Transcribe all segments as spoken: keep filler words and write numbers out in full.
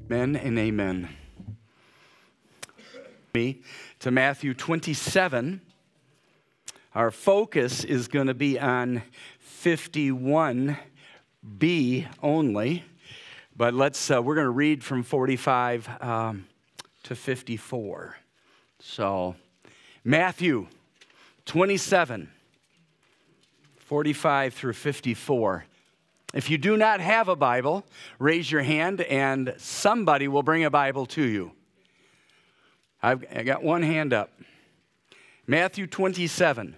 Amen and amen. Me to Matthew twenty-seven. Our focus is going to be on fifty-one B only, but let's uh, we're going to read from forty-five um, to fifty-four. So, Matthew twenty-seven, forty-five through fifty-four. If you do not have a Bible, raise your hand and somebody will bring a Bible to you. I've I got one hand up. Matthew twenty-seven.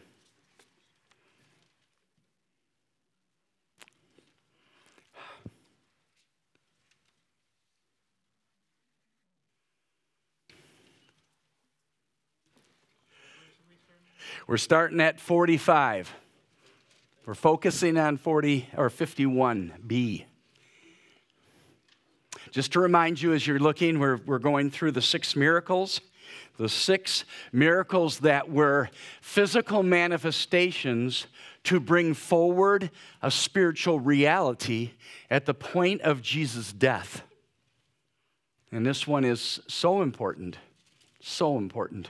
We're starting at forty-five. We're focusing on forty or fifty-one B. Just to remind you as you're looking, we're, we're going through the six miracles. The six miracles that were physical manifestations to bring forward a spiritual reality at the point of Jesus' death. And this one is so important, so important.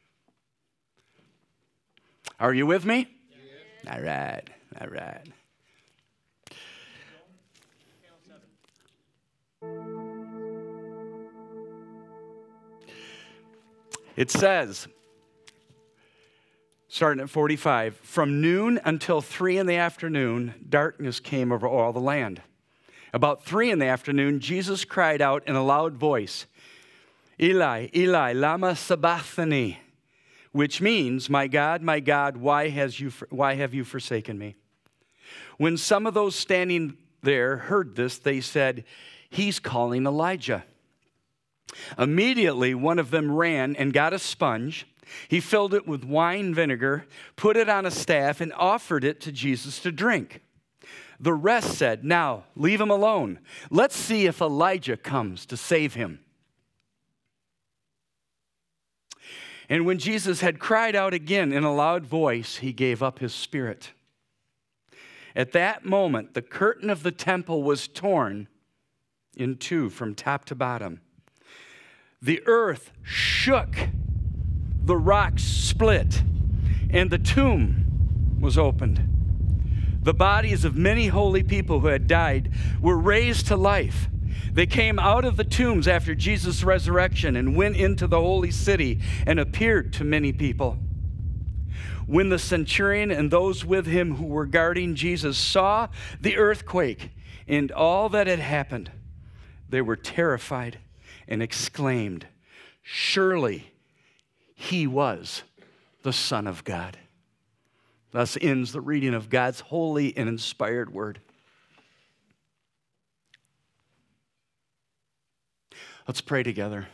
Are you with me? Yeah. All right, all right. It says, starting at forty-five, from noon until three in the afternoon, darkness came over all the land. About three in the afternoon, Jesus cried out in a loud voice, Eli, Eli, lama sabachthani, which means, my God, my God, why, has you, why have you forsaken me? When some of those standing there heard this, they said, he's calling Elijah. Immediately, one of them ran and got a sponge. He filled it with wine vinegar, put it on a staff, and offered it to Jesus to drink. The rest said, now, leave him alone. Let's see if Elijah comes to save him. And when Jesus had cried out again in a loud voice, he gave up his spirit. At that moment, the curtain of the temple was torn in two from top to bottom. The earth shook, the rocks split, and the tomb was opened. The bodies of many holy people who had died were raised to life. They came out of the tombs after Jesus' resurrection and went into the holy city and appeared to many people. When the centurion and those with him who were guarding Jesus saw the earthquake and all that had happened, they were terrified and exclaimed, surely he was the Son of God. Thus ends the reading of God's holy and inspired word. Let's pray together.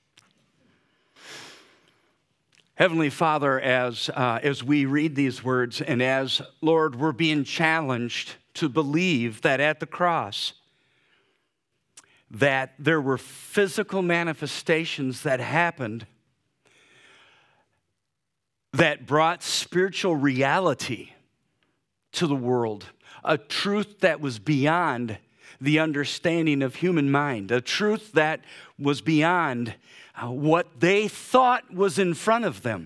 Heavenly Father, as, uh, as we read these words and as, Lord, we're being challenged to believe that at the cross, that there were physical manifestations that happened that brought spiritual reality to the world, a truth that was beyond the understanding of human mind, a truth that was beyond uh, what they thought was in front of them.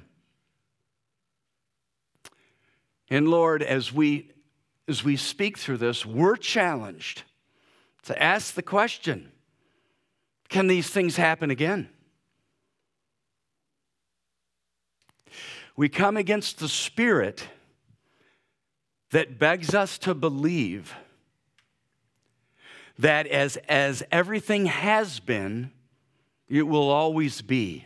And Lord, as we, as we speak through this, we're challenged to ask the question, can these things happen again? We come against the spirit that begs us to believe that as, as everything has been, it will always be.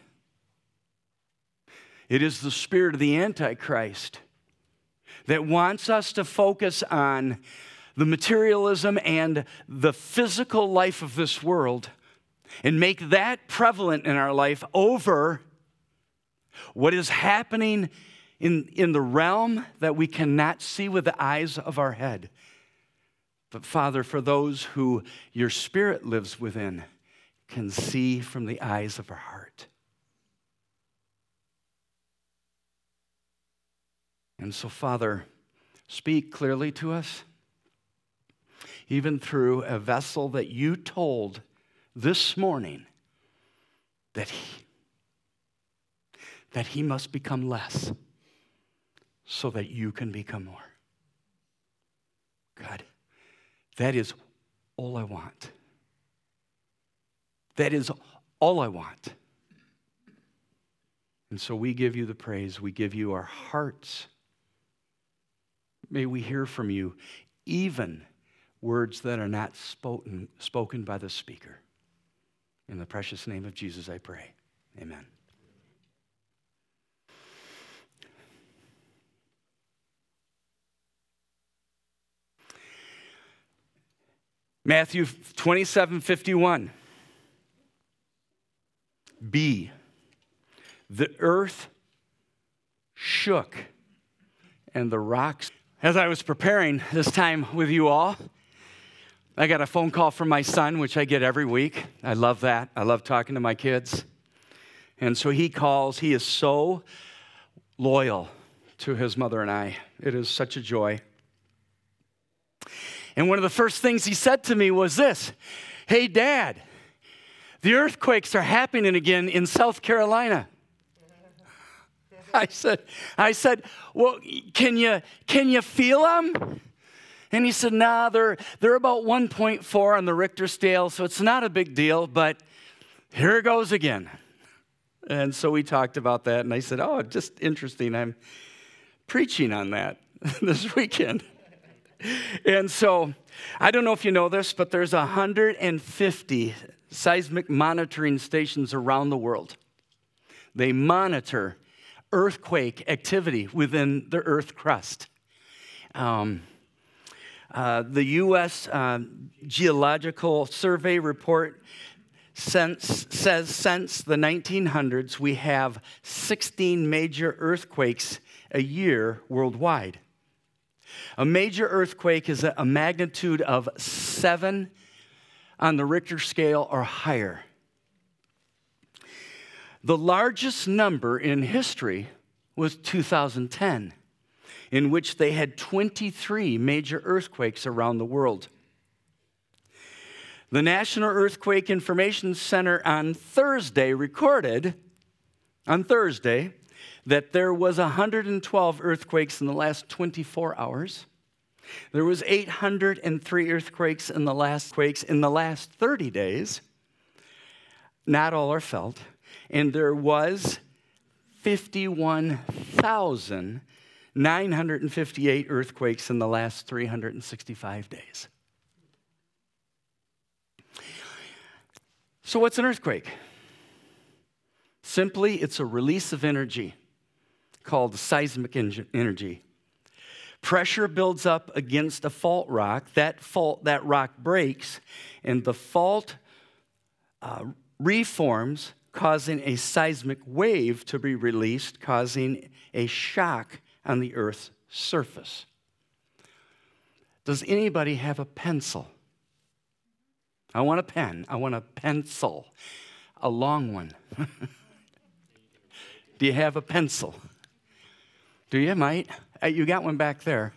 It is the spirit of the Antichrist that wants us to focus on the materialism and the physical life of this world and make that prevalent in our life over what is happening in, in the realm that we cannot see with the eyes of our head. But Father, for those who your Spirit lives within, can see from the eyes of our heart. And so, Father, speak clearly to us, even through a vessel that you told this morning that he, that he must become less so that you can become more. God, that is all I want. That is all I want. And so we give you the praise. We give you our hearts. May we hear from you, even words that are not spoken, spoken by the speaker. In the precious name of Jesus, I pray. Amen. Matthew twenty-seven fifty-one. B. The earth shook and the rocks. As I was preparing this time with you all, I got a phone call from my son, which I get every week. I love that. I love talking to my kids. And so he calls. He is so loyal to his mother and I. It is such a joy. And one of the first things he said to me was this: "Hey, Dad, the earthquakes are happening again in South Carolina." I said, I said, "Well, can you can you feel them?" And he said, "Nah, they're they're about one point four on the Richter scale, so it's not a big deal, but here it goes again." And so we talked about that, and I said, "Oh, just interesting. I'm preaching on that this weekend." And so I don't know if you know this, but there's one hundred fifty seismic monitoring stations around the world. They monitor earthquake activity within the earth crust. Um, uh, the U S Uh, Geological Survey report since, says since the nineteen hundreds, we have sixteen major earthquakes a year worldwide. A major earthquake is a magnitude of seven on the Richter scale or higher. The largest number in history was two thousand ten, in which they had twenty-three major earthquakes around the world. The National Earthquake Information Center on Thursday recorded, on Thursday, that there was one hundred twelve earthquakes in the last twenty-four hours. There was eight hundred three earthquakes in the last quakes in the last thirty days. Not all are felt. And there was fifty-one thousand nine hundred fifty-eight earthquakes in the last three hundred sixty-five days. So what's an earthquake? Simply, it's a release of energy called seismic energy. Pressure builds up against a fault rock. That fault, that rock breaks, and the fault uh, reforms, causing a seismic wave to be released, causing a shock on the Earth's surface. Does anybody have a pencil? I want a pen. I want a pencil, a long one. Do you have a pencil? Do you, mate? Uh, you got one back there.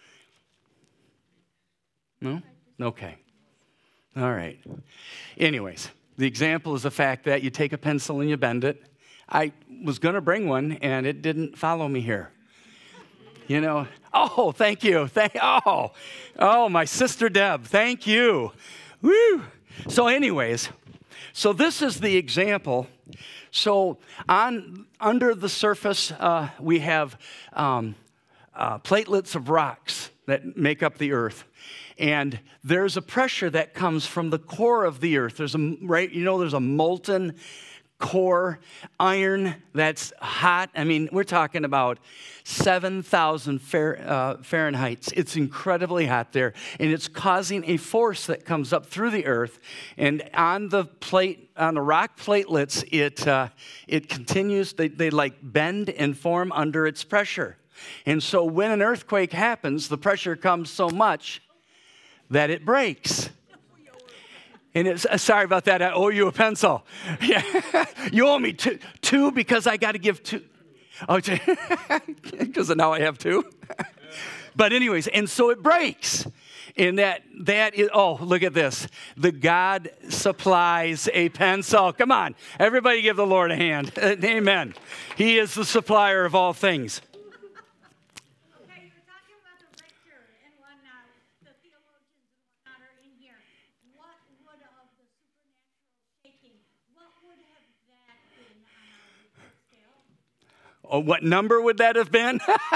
No? Okay. All right. Anyways, the example is the fact that you take a pencil and you bend it. I was going to bring one, and it didn't follow me here. You know, oh, thank you. Thank, oh, oh, my sister Deb, thank you. Woo. So anyways, so this is the example. So on under the surface, uh, we have um, uh, platelets of rocks that make up the earth. And there's a pressure that comes from the core of the earth. There's a, right, you know, there's a molten core iron that's hot. I mean, we're talking about seven thousand Fahrenheit. It's incredibly hot there, and it's causing a force that comes up through the earth. And on the plate, on the rock platelets, it uh, it continues. They they like bend and form under its pressure. And so when an earthquake happens, the pressure comes so much that it breaks. And it's, uh, sorry about that, I owe you a pencil. Yeah. You owe me two, two because I got to give two. Oh, because now I have two. But anyways, and so it breaks. And that, that is, oh, look at this. The God supplies a pencil. Come on, everybody give the Lord a hand. Amen. He is the supplier of all things. Okay, you were talking about the Richter, and when uh, the theologians and whatnot are in here, what would of the supernatural shaking, what would have that been on our Richter scale? Oh, what number would that have been?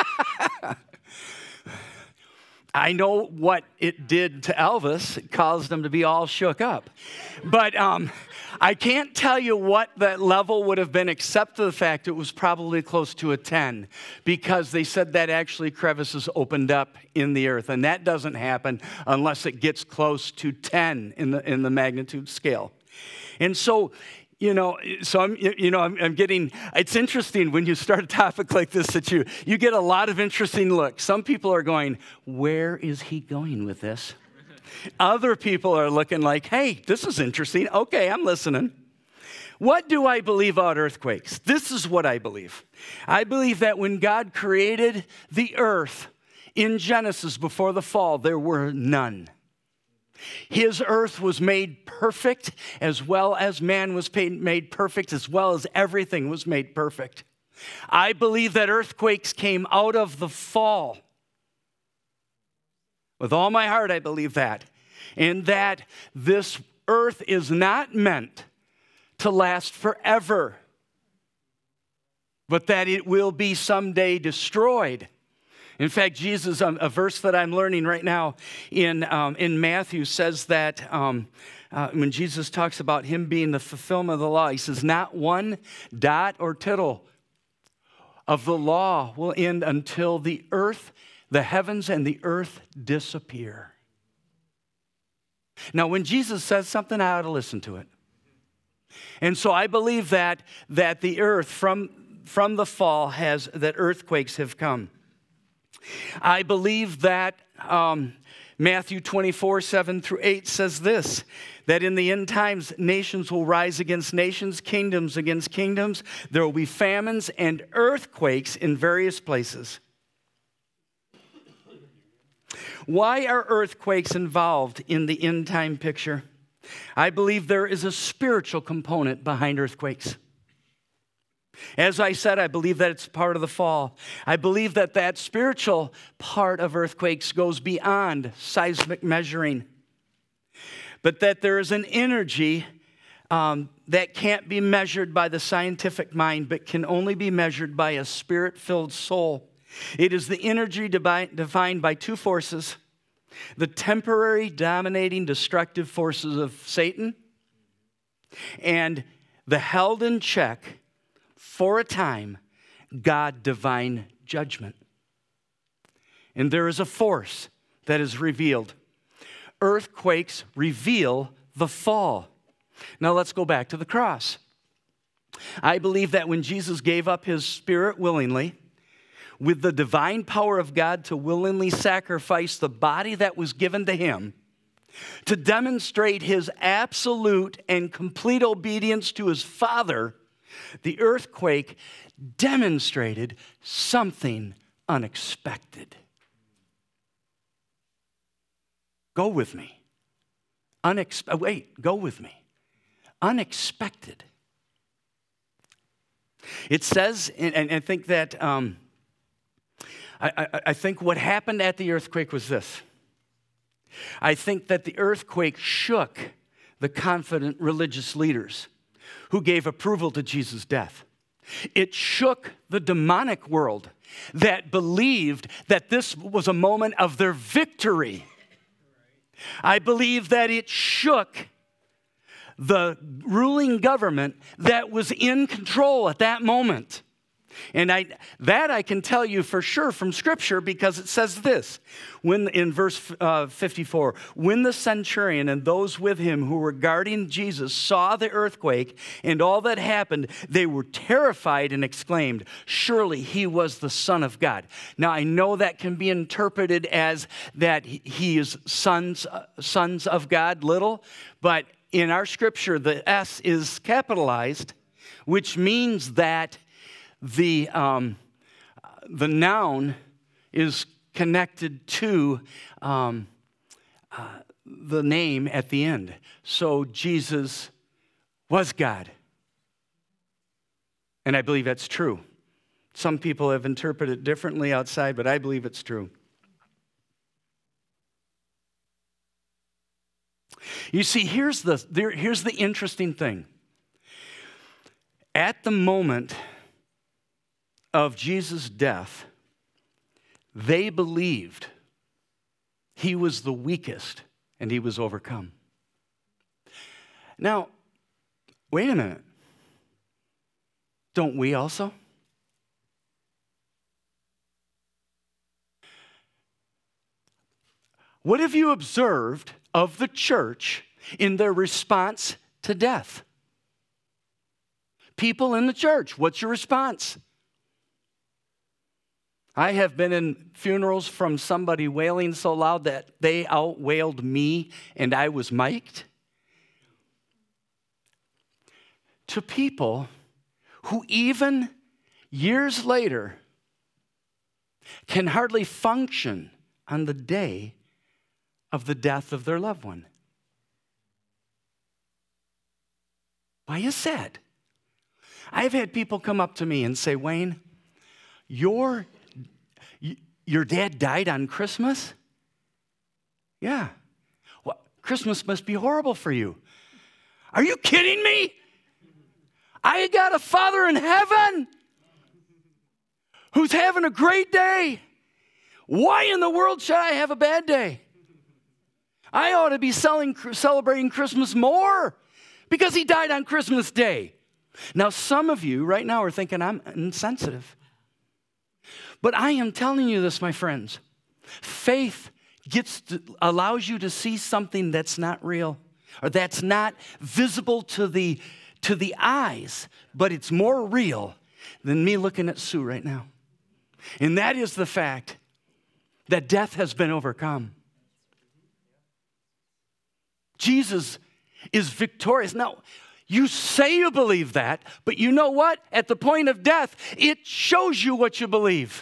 I know what it did to Elvis. It caused him to be all shook up. But um, I can't tell you what that level would have been, except for the fact it was probably close to a ten, because they said that actually crevices opened up in the earth, and that doesn't happen unless it gets close to ten in the in the magnitude scale. And so, you know, so I'm, you know, I'm, I'm getting, it's interesting when you start a topic like this that you, you get a lot of interesting looks. Some people are going, where is he going with this? Other people are looking like, hey, this is interesting. Okay, I'm listening. What do I believe about earthquakes? This is what I believe. I believe that when God created the earth in Genesis before the fall, there were none. His earth was made perfect, as well as man was made perfect, as well as everything was made perfect. I believe that earthquakes came out of the fall. With all my heart, I believe that. And that this earth is not meant to last forever, but that it will be someday destroyed. In fact, Jesus, um, a verse that I'm learning right now in, um, in Matthew says that um, uh, when Jesus talks about him being the fulfillment of the law, he says, not one dot or tittle of the law will end until the earth, the heavens and the earth disappear. Now, when Jesus says something, I ought to listen to it. And so I believe that, that the earth from, from the fall has, that earthquakes have come. I believe that um, Matthew twenty-four, seven through eight says this, that in the end times, nations will rise against nations, kingdoms against kingdoms. There will be famines and earthquakes in various places. Why are earthquakes involved in the end time picture? I believe there is a spiritual component behind earthquakes. As I said, I believe that it's part of the fall. I believe that that spiritual part of earthquakes goes beyond seismic measuring, but that there is an energy um, that can't be measured by the scientific mind, but can only be measured by a spirit-filled soul. It is the energy defined by two forces: the temporary, dominating, destructive forces of Satan, and the held in check for a time, God divine judgment. And there is a force that is revealed. Earthquakes reveal the fall. Now let's go back to the cross. I believe that when Jesus gave up his spirit willingly, with the divine power of God to willingly sacrifice the body that was given to him, to demonstrate his absolute and complete obedience to his Father, the earthquake demonstrated something unexpected. Go with me. Unex- wait, go with me. Unexpected. It says, and, and I think that, um, I, I, I think what happened at the earthquake was this. I think that the earthquake shook the confident religious leaders who gave approval to Jesus' death. It shook the demonic world that believed that this was a moment of their victory. I believe that it shook the ruling government that was in control at that moment. And I, that I can tell you for sure from Scripture, because it says this, when in verse uh, fifty-four, when the centurion and those with him who were guarding Jesus saw the earthquake and all that happened, they were terrified and exclaimed, surely he was the Son of God. Now I know that can be interpreted as that he is sons, uh, sons of God, little, but in our Scripture the S is capitalized, which means that The, um, the noun is connected to um, uh, the name at the end. So Jesus was God. And I believe that's true. Some people have interpreted it differently outside, but I believe it's true. You see, here's the, there, here's the interesting thing. At the moment of Jesus' death, they believed he was the weakest and he was overcome. Now, wait a minute. Don't we also? What have you observed of the church in their response to death? People in the church, what's your response? I have been in funerals from somebody wailing so loud that they outwailed me and I was mic'd. To people who even years later can hardly function on the day of the death of their loved one. Why is that? I've had people come up to me and say, Wayne, your, your dad died on Christmas? Yeah. Well, Christmas must be horrible for you. Are you kidding me? I got a Father in heaven who's having a great day. Why in the world should I have a bad day? I ought to be selling, celebrating Christmas more because he died on Christmas Day. Now, some of you right now are thinking I'm insensitive. But I am telling you this, my friends. Faith gets to, allows you to see something that's not real or that's not visible to the, to the eyes, but it's more real than me looking at Sue right now. And that is the fact that death has been overcome. Jesus is victorious. Now, you say you believe that, but you know what? At the point of death, it shows you what you believe.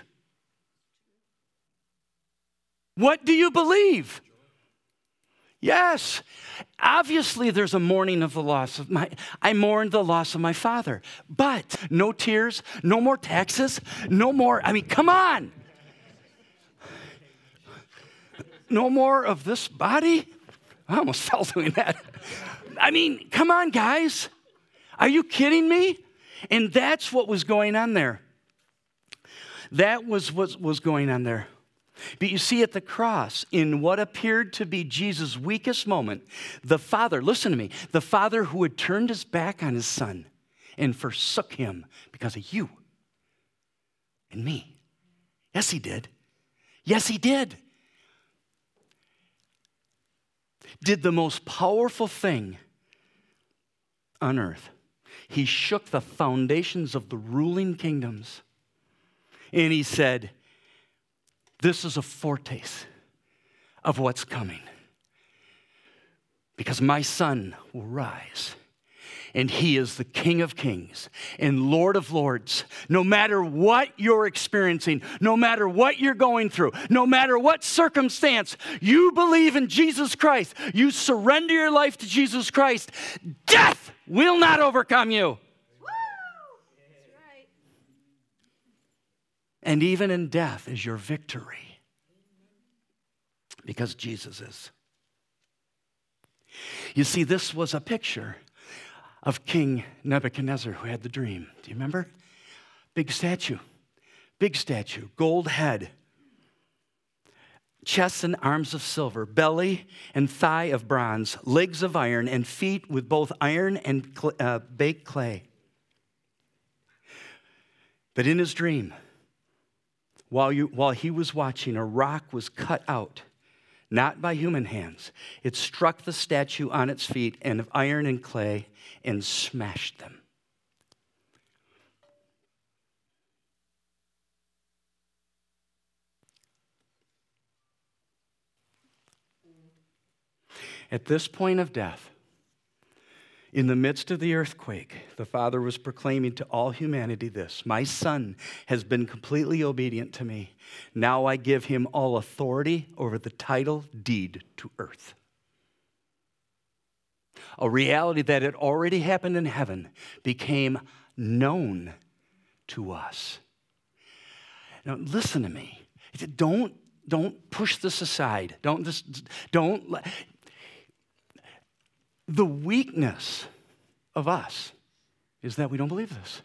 What do you believe? Yes. Obviously, there's a mourning of the loss of my, I mourned the loss of my father. But no tears, no more taxes, no more, I mean, come on. No more of this body. I almost fell doing that. I mean, come on, guys. Are you kidding me? And that's what was going on there. That was what was going on there. But you see, at the cross, in what appeared to be Jesus' weakest moment, the Father, listen to me, the Father who had turned his back on his Son and forsook him because of you and me. Yes, he did. Yes, he did. Did the most powerful thing on earth. He shook the foundations of the ruling kingdoms. And he said, this is a foretaste of what's coming. Because my Son will rise. And he is the King of kings and Lord of lords. No matter what you're experiencing, no matter what you're going through, no matter what circumstance, you believe in Jesus Christ. You surrender your life to Jesus Christ. Death will not overcome you. Woo! That's right. And even in death is your victory. Because Jesus is. You see, this was a picture of King Nebuchadnezzar who had the dream. Do you remember? Big statue. Big statue. Gold head. Chest and arms of silver. Belly and thigh of bronze. Legs of iron and feet with both iron and cl- uh, baked clay. But in his dream, while, you, while he was watching, a rock was cut out. Not by human hands. It struck the statue on its feet and of iron and clay and smashed them. At this point of death, In the midst of the earthquake, the Father was proclaiming to all humanity this: my Son has been completely obedient to me. Now I give him all authority over the title deed to earth. A reality that had already happened in heaven became known to us. Now listen to me. Don't, don't push this aside. Don't just, don't let... The weakness of us is that we don't believe this.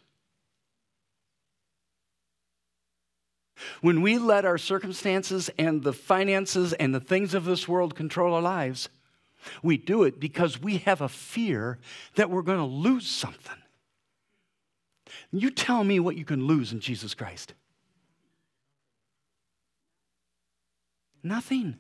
When we let our circumstances and the finances and the things of this world control our lives, we do it because we have a fear that we're going to lose something. You tell me what you can lose in Jesus Christ. Nothing.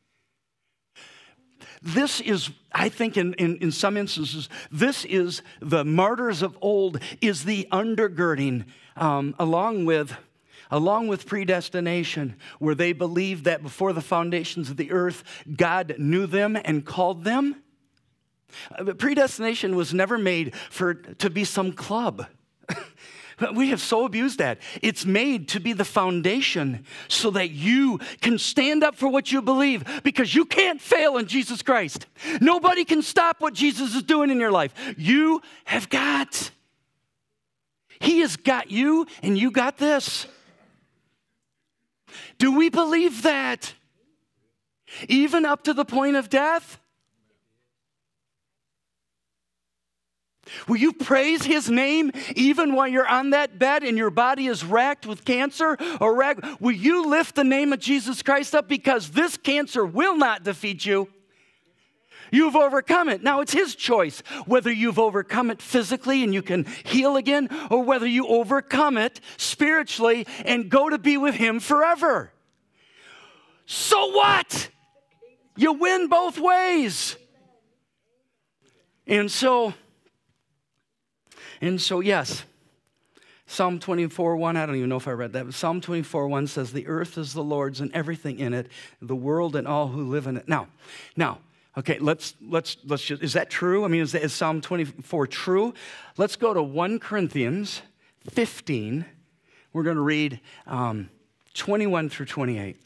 This is, I think in, in, in some instances, this is the martyrs of old, is the undergirding um, along with along with predestination, where they believed that before the foundations of the earth, God knew them and called them. But predestination was never made for to be some club. We have so abused that. It's made to be the foundation so that you can stand up for what you believe, because you can't fail in Jesus Christ. Nobody can stop what Jesus is doing in your life. You have got. He has got you, and you got this. Do we believe that? Even up to the point of death? Will you praise his name even while you're on that bed and your body is racked with cancer? Or racked? Will you lift the name of Jesus Christ up, because this cancer will not defeat you? You've overcome it. Now it's his choice whether you've overcome it physically and you can heal again, or whether you overcome it spiritually and go to be with him forever. So what? You win both ways. And so... And so, yes, Psalm twenty-four one, I don't even know if I read that, but Psalm twenty-four one says, the earth is the Lord's and everything in it, the world and all who live in it. Now, now, okay, let's, let's, let's just, is that true? I mean, is, is Psalm twenty-four true? Let's go to First Corinthians fifteen. We're going to read um, twenty-one through twenty-eight.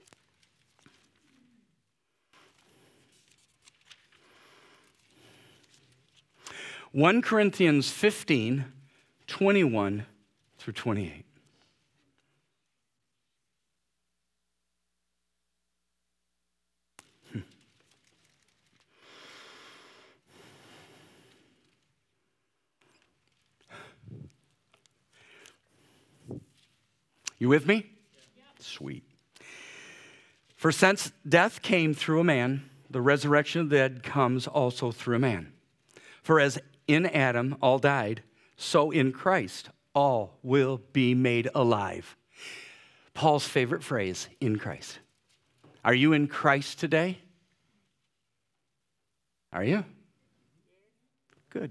First Corinthians fifteen, twenty-one through twenty-eight. Hmm. You with me? Yeah. Sweet. For since death came through a man, the resurrection of the dead comes also through a man. For as in Adam all died, so in Christ all will be made alive. Paul's favorite phrase, in Christ. Are you in Christ today? Are you? Good.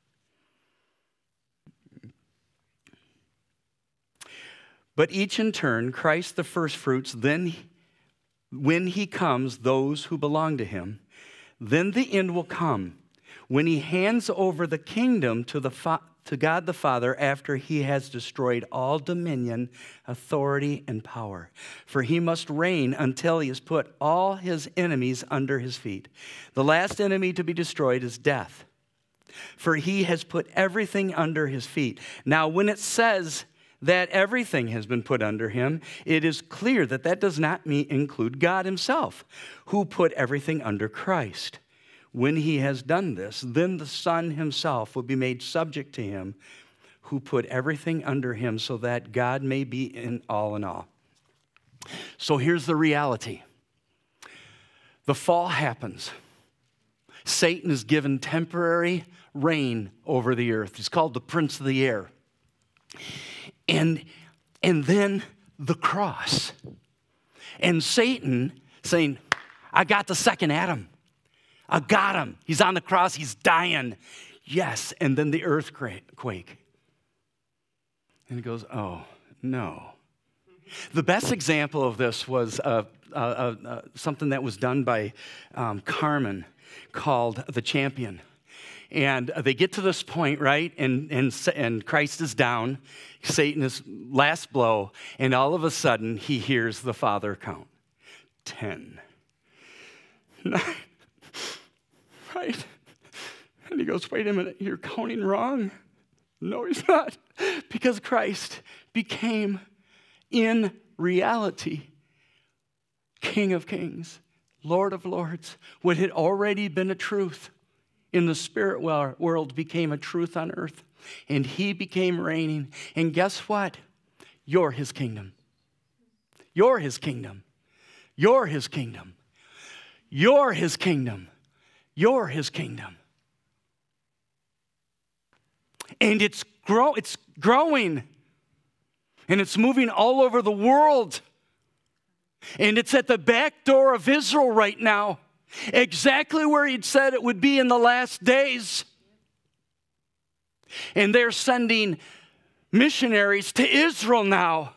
But each in turn, Christ the firstfruits, then when he comes, those who belong to him, then the end will come, when he hands over the kingdom to, the fa- to God the Father after he has destroyed all dominion, authority, and power. For he must reign until he has put all his enemies under his feet. The last enemy to be destroyed is death, for he has put everything under his feet. Now, when it says that everything has been put under him, it is clear that that does not mean include God himself, who put everything under Christ. When he has done this, then the Son himself will be made subject to him, who put everything under him, so that God may be in all in all. So here's the reality. The fall happens. Satan is given temporary reign over the earth. He's called the prince of the air. And, and then the cross. And Satan saying, I got the second Adam. I got him. He's on the cross. He's dying. Yes. And then the earthquake. And he goes, oh, no. The best example of this was uh, uh, uh, something that was done by um, Carmen called The Champion. And they get to this point, right? And, and, and Christ is down. Satan is last blow. And all of a sudden, he hears the Father count. Ten. Nine. Right? And he goes, wait a minute, you're counting wrong. No, he's not. Because Christ became, in reality, King of Kings, Lord of Lords. What had already been a truth in the spirit world became a truth on earth. And he became reigning. And guess what? You're his kingdom. You're his kingdom. You're his kingdom. You're his kingdom. You're his kingdom. And it's grow it's growing. And it's moving all over the world. And it's at the back door of Israel right now. Exactly where he'd said it would be in the last days. And they're sending missionaries to Israel now.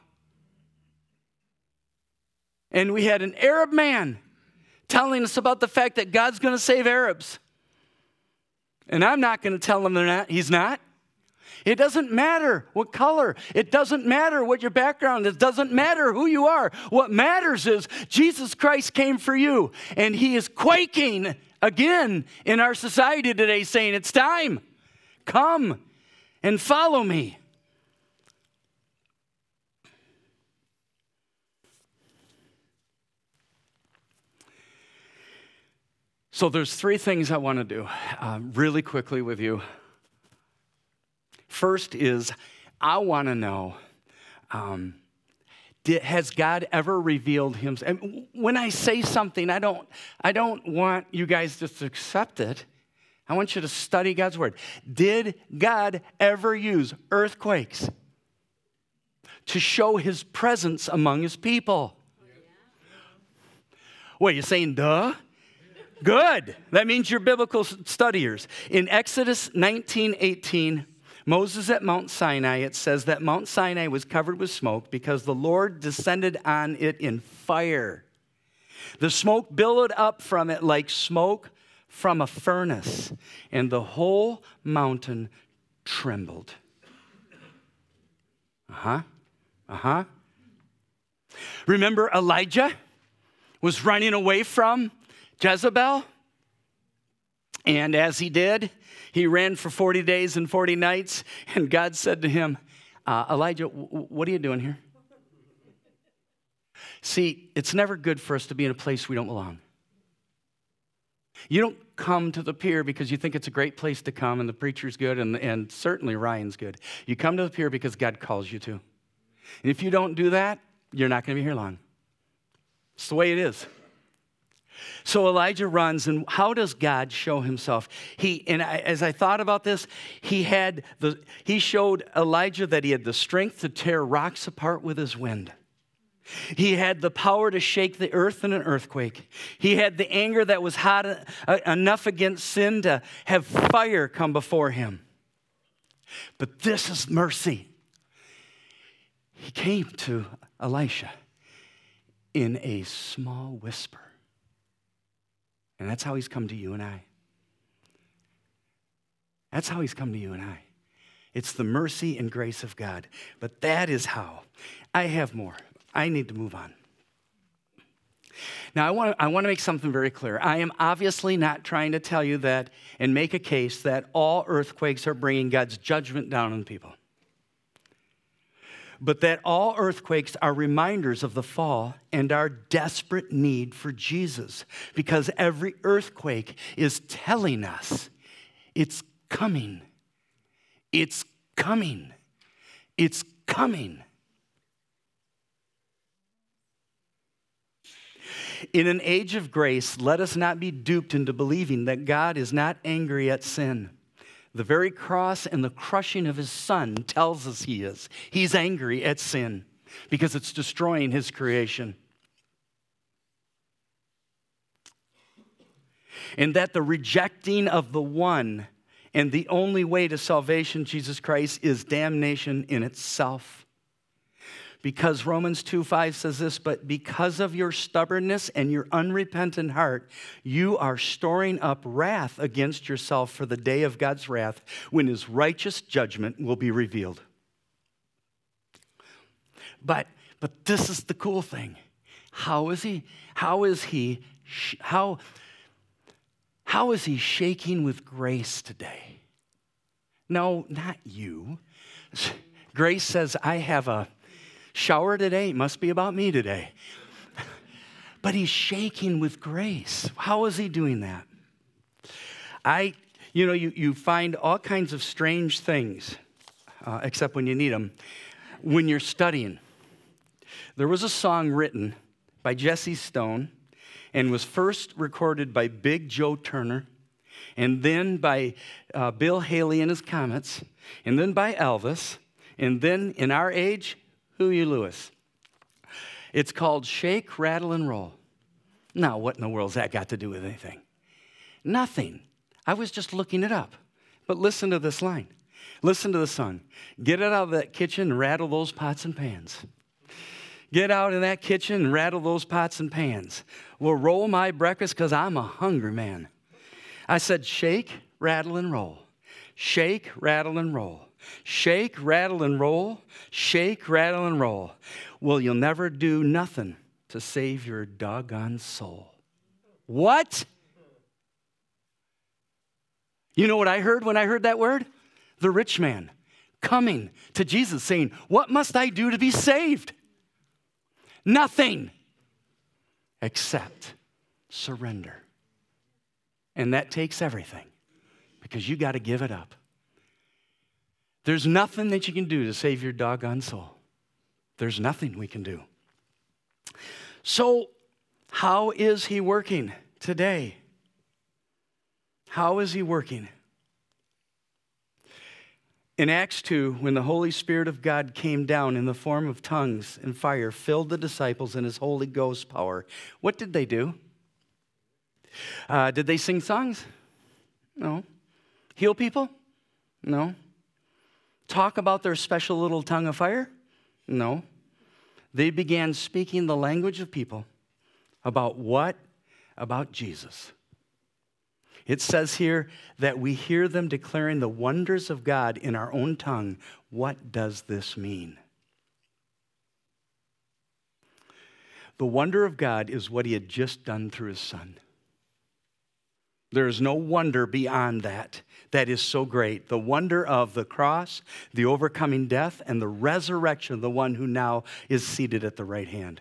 And we had an Arab man telling us about the fact that God's going to save Arabs. And I'm not going to tell him they're not. He's not. It doesn't matter what color. It doesn't matter what your background is. It doesn't matter who you are. What matters is Jesus Christ came for you. And he is quaking again in our society today, saying, it's time. Come and follow me. So there's three things I want to do uh, really quickly with you. First is, I want to know, um, did, has God ever revealed himself? And when I say something, I don't, I don't want you guys just to accept it. I want you to study God's word. Did God ever use earthquakes to show his presence among his people? What, you're saying duh? Good. That means you're biblical studiers. In Exodus nineteen eighteen, Moses at Mount Sinai, it says that Mount Sinai was covered with smoke because the Lord descended on it in fire. The smoke billowed up from it like smoke from a furnace, and the whole mountain trembled. Uh-huh. Uh-huh. Remember Elijah was running away from Jezebel? And as he did, he ran for forty days and forty nights, and God said to him, uh, Elijah, w- what are you doing here? See, it's never good for us to be in a place we don't belong. You don't come to the pier because you think it's a great place to come and the preacher's good and, and certainly Ryan's good. You come to the pier because God calls you to. And if you don't do that, you're not going to be here long. It's the way it is. So Elijah runs, and how does God show himself? He, and I, as I thought about this, he had the, he showed Elijah that he had the strength to tear rocks apart with his wind. He had the power to shake the earth in an earthquake. He had the anger that was hot enough against sin to have fire come before him. But this is mercy. He came to Elisha in a small whisper. And that's how he's come to you and I. That's how he's come to you and I. It's the mercy and grace of God. But that is how. I have more. I need to move on. Now, I want to I want to make something very clear. I am obviously not trying to tell you that and make a case that all earthquakes are bringing God's judgment down on people. But that all earthquakes are reminders of the fall and our desperate need for Jesus. Because every earthquake is telling us it's coming. It's coming. It's coming. In an age of grace, let us not be duped into believing that God is not angry at sin. The very cross and the crushing of his son tells us he is. He's angry at sin because it's destroying his creation. And that the rejecting of the one and the only way to salvation, Jesus Christ, is damnation in itself. Because Romans two five says this, but because of your stubbornness and your unrepentant heart, you are storing up wrath against yourself for the day of God's wrath, when his righteous judgment will be revealed. But, but this is the cool thing. How is he, how is he, how, how is he shaking with grace today? No, not you. Grace says, I have a shower today. It must be about me today. But he's shaking with grace. How is he doing that? I, you know, you, you find all kinds of strange things, uh, except when you need them, when you're studying. There was a song written by Jesse Stone and was first recorded by Big Joe Turner, and then by uh, Bill Haley and his Comets, and then by Elvis, and then in our age, Huey Lewis. It's called Shake, Rattle, and Roll. Now, what in the world's that got to do with anything? Nothing. I was just looking it up. But listen to this line. Listen to the song. Get it out of that kitchen and rattle those pots and pans. Get out in that kitchen and rattle those pots and pans. Well, roll my breakfast because I'm a hungry man. I said, shake, rattle, and roll. Shake, rattle, and roll. Shake, rattle, and roll. Shake, rattle, and roll. Well, you'll never do nothing to save your doggone soul. What? You know what I heard when I heard that word? The rich man coming to Jesus saying, what must I do to be saved? Nothing except surrender. And that takes everything, because you got to give it up. There's nothing that you can do to save your doggone soul. There's nothing we can do. So, how is he working today? How is he working? In Acts two, when the Holy Spirit of God came down in the form of tongues and fire, filled the disciples in his Holy Ghost power, what did they do? Uh, did they sing songs? No. Heal people? No. Talk about their special little tongue of fire? No. They began speaking the language of people. About what? About Jesus. It says here that we hear them declaring the wonders of God in our own tongue. What does this mean? The wonder of God is what he had just done through his Son. There is no wonder beyond that that is so great. The wonder of the cross, the overcoming death, and the resurrection of the one who now is seated at the right hand.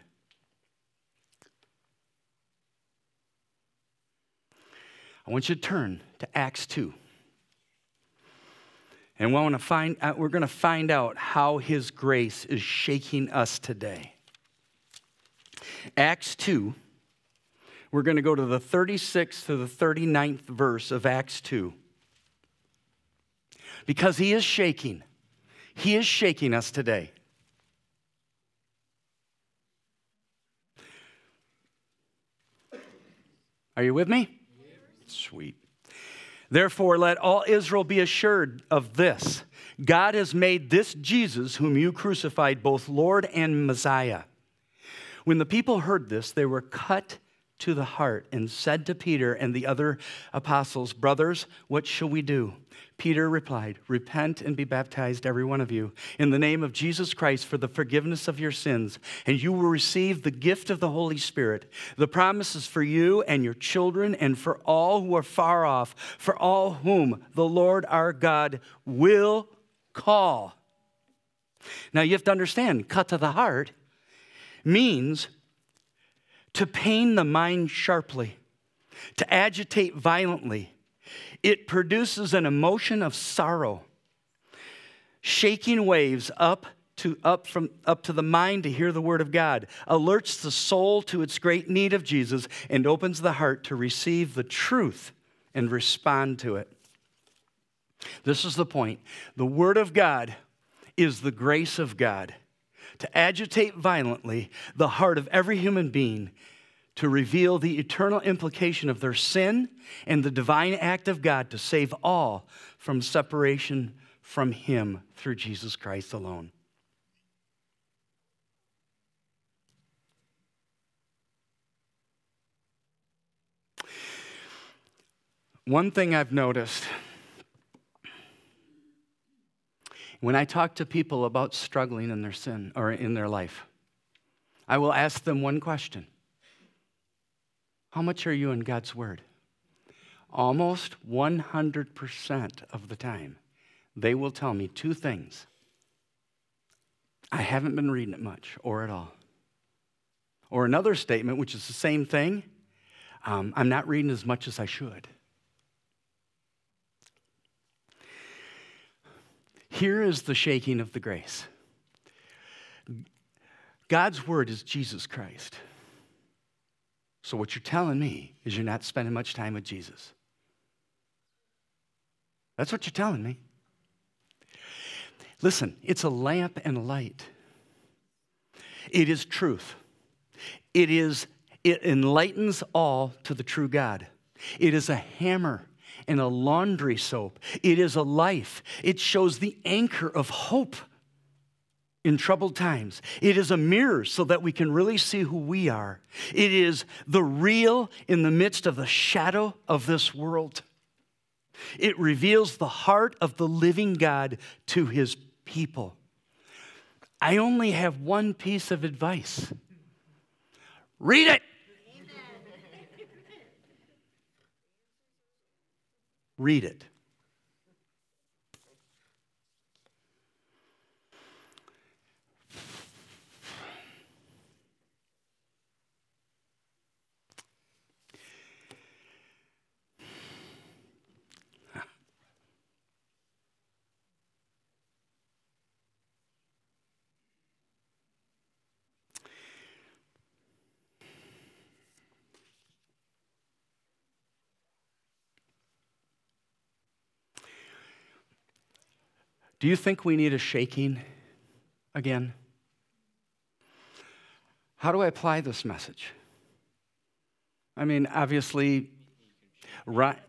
I want you to turn to Acts two. And we want to find out, we're going to find out how his grace is shaking us today. Acts two. We're going to go to the thirty-sixth to the thirty-ninth verse of Acts two. Because he is shaking. He is shaking us today. Are you with me? Sweet. Therefore, let all Israel be assured of this. God has made this Jesus, whom you crucified, both Lord and Messiah. When the people heard this, they were cut to the heart and said to Peter and the other apostles, brothers, what shall we do? Peter replied, repent and be baptized, every one of you, in the name of Jesus Christ for the forgiveness of your sins, and you will receive the gift of the Holy Spirit. The promise is for you and your children and for all who are far off, for all whom the Lord our God will call. Now you have to understand, cut to the heart means to pain the mind sharply, to agitate violently. It produces an emotion of sorrow, shaking waves up to up from up to the mind to hear the word of God, alerts the soul to its great need of Jesus, and opens the heart to receive the truth and respond to it. This is the point. The word of God is the grace of God to agitate violently the heart of every human being, to reveal the eternal implication of their sin and the divine act of God to save all from separation from him through Jesus Christ alone. One thing I've noticed when I talk to people about struggling in their sin or in their life, I will ask them one question. How much are you in God's Word? Almost one hundred percent of the time, they will tell me two things. I haven't been reading it much or at all. Or another statement, which is the same thing, um, I'm not reading as much as I should. Here is the shaking of the grace. God's Word is Jesus Christ. So what you're telling me is you're not spending much time with Jesus. That's what you're telling me. Listen, it's a lamp and a light. It is truth. It is, it enlightens all to the true God. It is a hammer and a laundry soap. It is a life. It shows the anchor of hope in troubled times. It is a mirror so that we can really see who we are. It is the real in the midst of the shadow of this world. It reveals the heart of the living God to his people. I only have one piece of advice. Read it. Read it. Do you think we need a shaking again? How do I apply this message? I mean, obviously, Ryan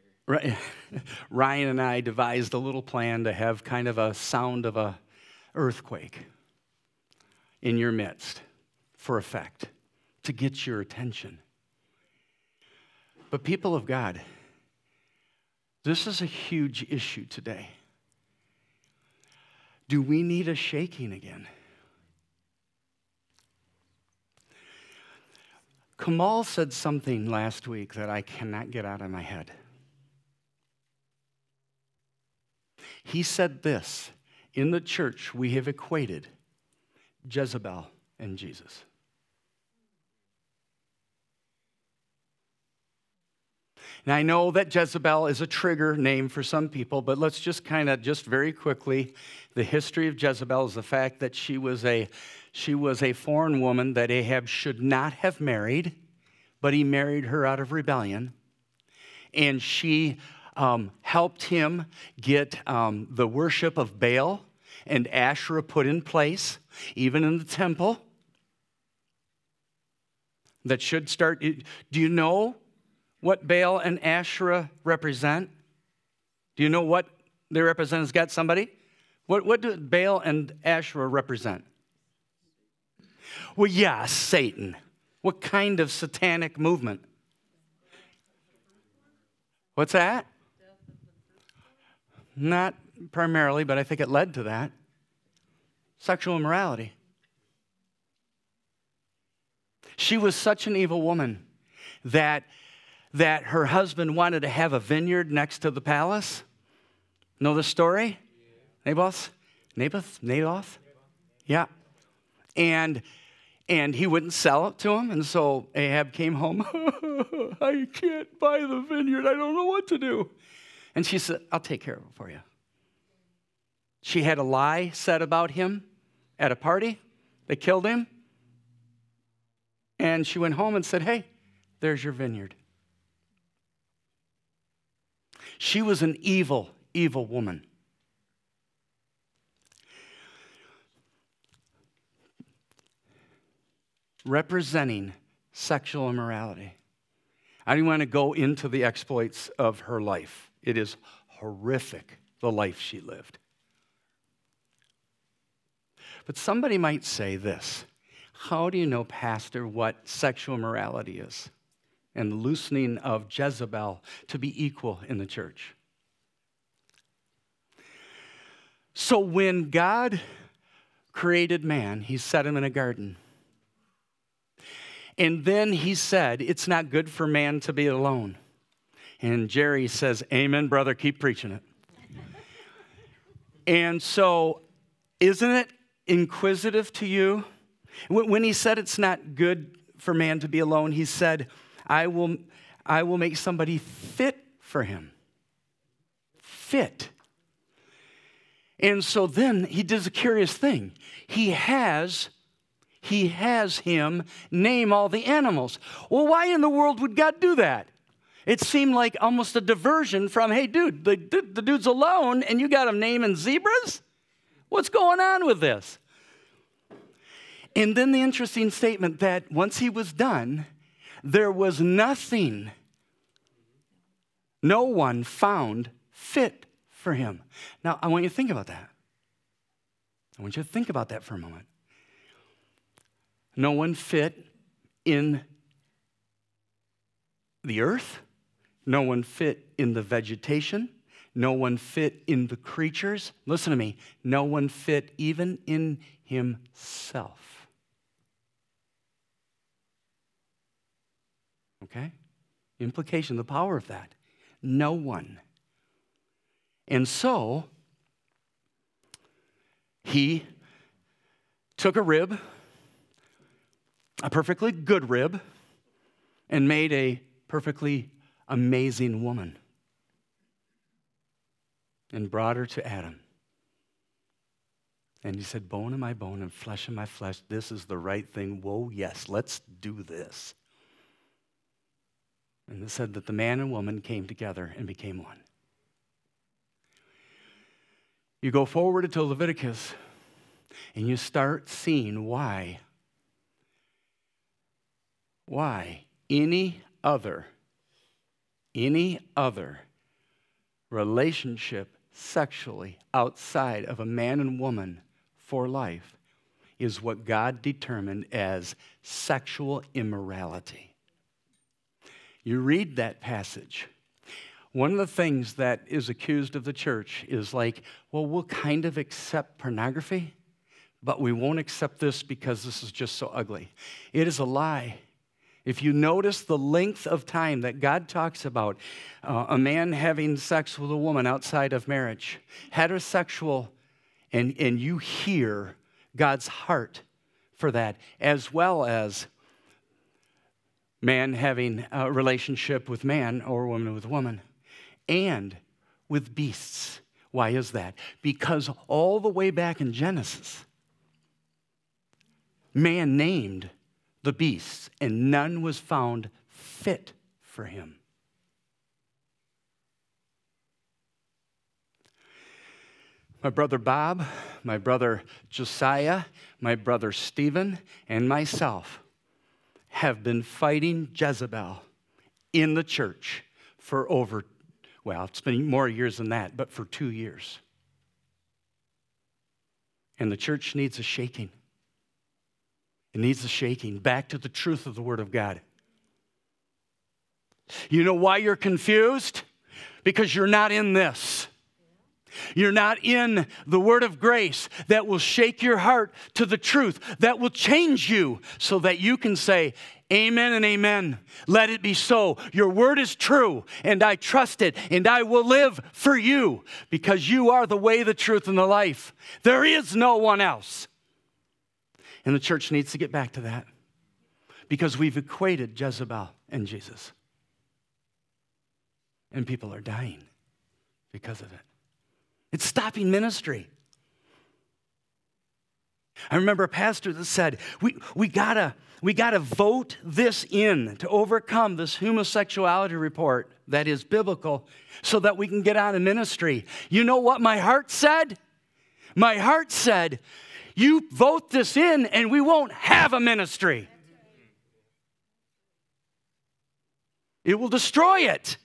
and I devised a little plan to have kind of a sound of a earthquake in your midst for effect, to get your attention. But people of God, this is a huge issue today. Do we need a shaking again? Kamal said something last week that I cannot get out of my head. He said this, in the church we have equated Jezebel and Jesus. Now, I know that Jezebel is a trigger name for some people, but let's just kind of, just very quickly, the history of Jezebel is the fact that she was a, she was a foreign woman that Ahab should not have married, but he married her out of rebellion. And she um, helped him get um, the worship of Baal and Asherah put in place, even in the temple. That should start, do you know what Baal and Asherah represent? Do you know what they represent? Has got somebody? What, what do Baal and Asherah represent? Well, yeah, Satan. What kind of satanic movement? What's that? Not primarily, but I think it led to that. Sexual immorality. She was such an evil woman that that her husband wanted to have a vineyard next to the palace. Know the story? Yeah. Naboth? Naboth? Naboth? Yeah. And, and he wouldn't sell it to him, and so Ahab came home. I can't buy the vineyard. I don't know what to do. And she said, I'll take care of it for you. She had a lie said about him at a party. They killed him. And she went home and said, hey, there's your vineyard. She was an evil, evil woman. Representing sexual immorality. I don't want to go into the exploits of her life. It is horrific, the life she lived. But somebody might say this, how do you know, Pastor, what sexual immorality is? and the loosening of Jezebel to be equal in the church. So when God created man, he set him in a garden. And then he said, it's not good for man to be alone. And Jerry says, amen, brother, keep preaching it. And so, isn't it inquisitive to you? When he said it's not good for man to be alone, he said, I will, I will make somebody fit for him. Fit. And so then he does a curious thing. He has, he has him name all the animals. Well, why in the world would God do that? It seemed like almost a diversion from, hey, dude, the, the dude's alone and you got him naming zebras? What's going on with this? And then the interesting statement that once he was done, there was nothing, no one found fit for him. Now, I want you to think about that. I want you to think about that for a moment. No one fit in the earth. No one fit in the vegetation. No one fit in the creatures. Listen to me. No one fit even in himself. Okay? Implication, the power of that. No one. And so, he took a rib, a perfectly good rib, and made a perfectly amazing woman and brought her to Adam. And he said, bone of my bone and flesh of my flesh, this is the right thing. Whoa, yes, let's do this. And it said that the man and woman came together and became one. You go forward until Leviticus, and you start seeing why, why any other, any other relationship sexually outside of a man and woman for life is what God determined as sexual immorality. You read that passage. One of the things that is accused of the church is like, well, we'll kind of accept pornography, but we won't accept this because this is just so ugly. It is a lie. If you notice the length of time that God talks about uh, a man having sex with a woman outside of marriage, heterosexual, and, and you hear God's heart for that, as well as man having a relationship with man or woman with woman, and with beasts. Why is that? Because all the way back in Genesis, man named the beasts, and none was found fit for him. My brother Bob, my brother Josiah, my brother Stephen, and myself have been fighting Jezebel in the church for over, well, it's been more years than that, but for two years. And the church needs a shaking. It needs a shaking back to the truth of the Word of God. You know why you're confused? Because you're not in this. You're not in the word of grace that will shake your heart to the truth, that will change you so that you can say, amen and amen. Let it be so. Your word is true, and I trust it, and I will live for you because you are the way, the truth, and the life. There is no one else. And the church needs to get back to that because we've equated Jezebel and Jesus. And people are dying because of it. It's stopping ministry. I remember a pastor that said, we, we gotta, we gotta vote this in to overcome this homosexuality report that is biblical so that we can get out of ministry. You know what my heart said? My heart said, you vote this in and we won't have a ministry. It will destroy it.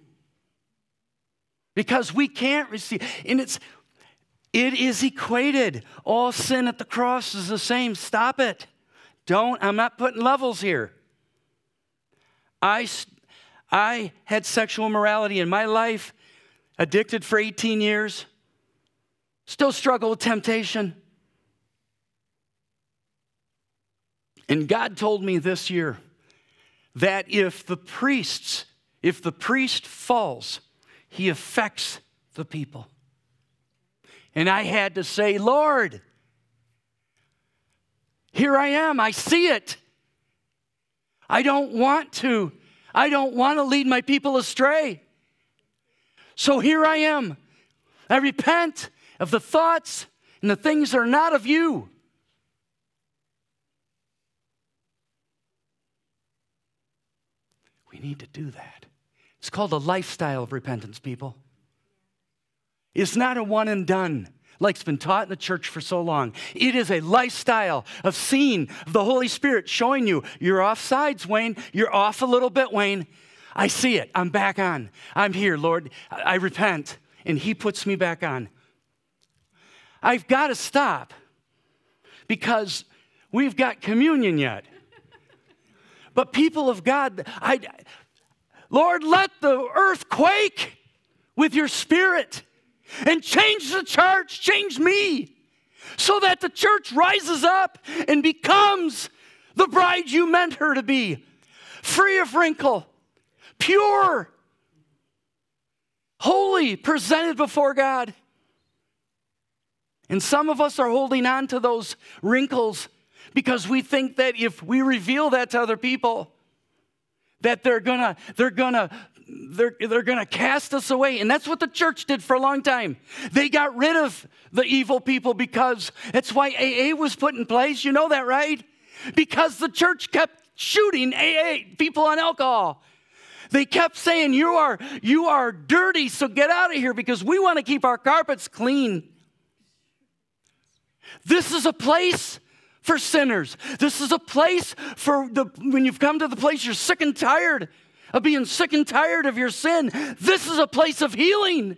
Because we can't receive, and it's, it is equated. All sin at the cross is the same. Stop it. Don't, I'm not putting levels here. I, I had sexual immorality in my life, addicted for eighteen years, still struggle with temptation. And God told me this year that if the priests, if the priest falls, he affects the people. And I had to say, Lord, here I am, I see it. I don't want to, I don't want to lead my people astray. So here I am. I repent of the thoughts and the things that are not of you. We need to do that. It's called a lifestyle of repentance, people. It's not a one and done like it's been taught in the church for so long. It is a lifestyle of seeing the Holy Spirit showing you, you're off sides, Wayne. You're off a little bit, Wayne. I see it. I'm back on. I'm here, Lord. I repent. And he puts me back on. I've got to stop because we've got communion yet. But people of God, I, Lord, let the earth quake with your spirit and change the church, change me, so that the church rises up and becomes the bride you meant her to be, free of wrinkle, pure, holy, presented before God. And some of us are holding on to those wrinkles because we think that if we reveal that to other people, that they're gonna, they're gonna, they're, they're gonna cast us away. And that's what the church did for a long time. They got rid of the evil people because that's why A A was put in place. You know that, right? Because the church kept shooting A A, people on alcohol. They kept saying, you are, you are dirty, so get out of here because we want to keep our carpets clean. This is a place for sinners. This is a place for the, when you've come to the place you're sick and tired of being sick and tired of your sin. This is a place of healing.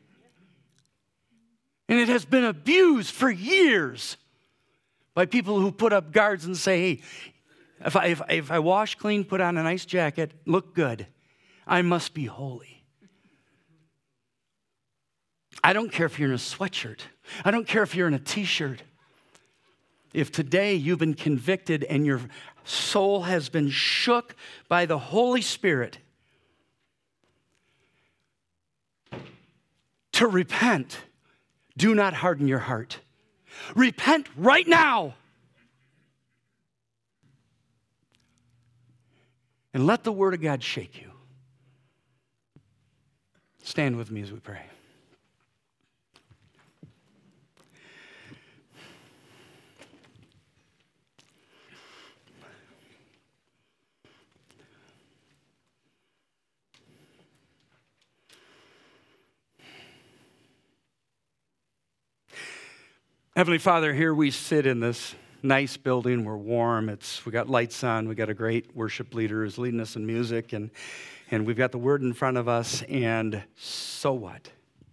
And it has been abused for years by people who put up guards and say, hey, if I, if, if I wash clean, put on a nice jacket, look good, I must be holy. I don't care if you're in a sweatshirt. I don't care if you're in a t-shirt. If today you've been convicted and your soul has been shook by the Holy Spirit to repent, do not harden your heart. Repent right now. And let the Word of God shake you. Stand with me as we pray. Heavenly Father, here we sit in this nice building. We're warm. It's we got lights on. We got a great worship leader who's leading us in music, and and we've got the Word in front of us. And so what?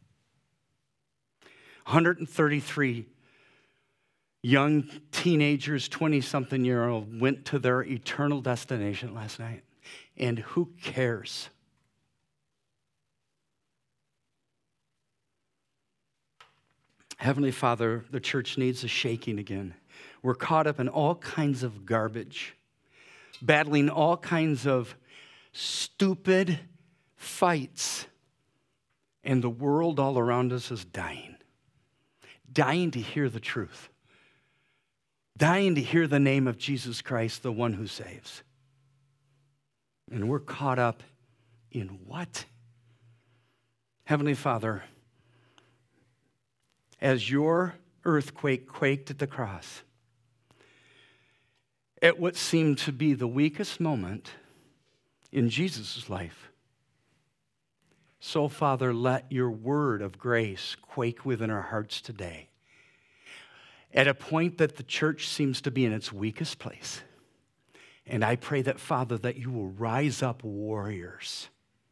one hundred thirty-three young teenagers, twenty-something-year-old, went to their eternal destination last night. And who cares? Heavenly Father, the church needs a shaking again. We're caught up in all kinds of garbage, battling all kinds of stupid fights, and the world all around us is dying. Dying to hear the truth. Dying to hear the name of Jesus Christ, the one who saves. And we're caught up in what? Heavenly Father, as your earthquake quaked at the cross, at what seemed to be the weakest moment in Jesus' life, so, Father, let your word of grace quake within our hearts today. At a point that the church seems to be in its weakest place. And I pray that, Father, that you will rise up warriors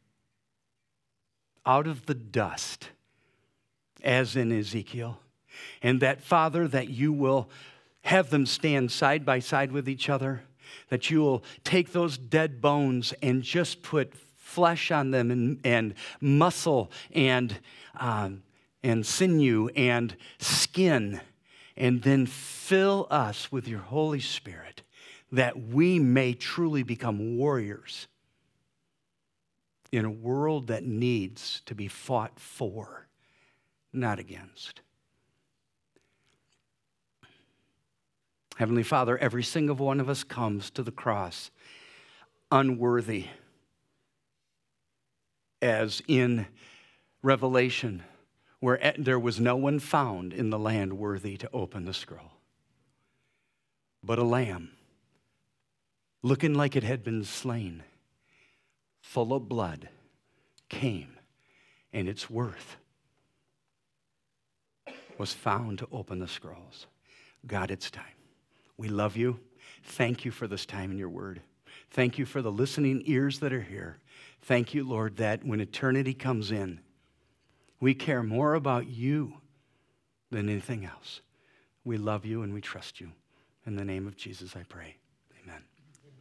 out of the dust, as in Ezekiel, and that, Father, that you will have them stand side by side with each other, that you will take those dead bones and just put flesh on them and, and muscle and, um, and sinew and skin, and then fill us with your Holy Spirit that we may truly become warriors in a world that needs to be fought for, not against. Heavenly Father, every single one of us comes to the cross unworthy, as in Revelation, where there was no one found in the land worthy to open the scroll. But a lamb, looking like it had been slain, full of blood, came, and its worth was found to open the scrolls. God, it's time. We love you. Thank you for this time in your word. Thank you for the listening ears that are here. Thank you, Lord, that when eternity comes in, we care more about you than anything else. We love you and we trust you. In the name of Jesus, I pray.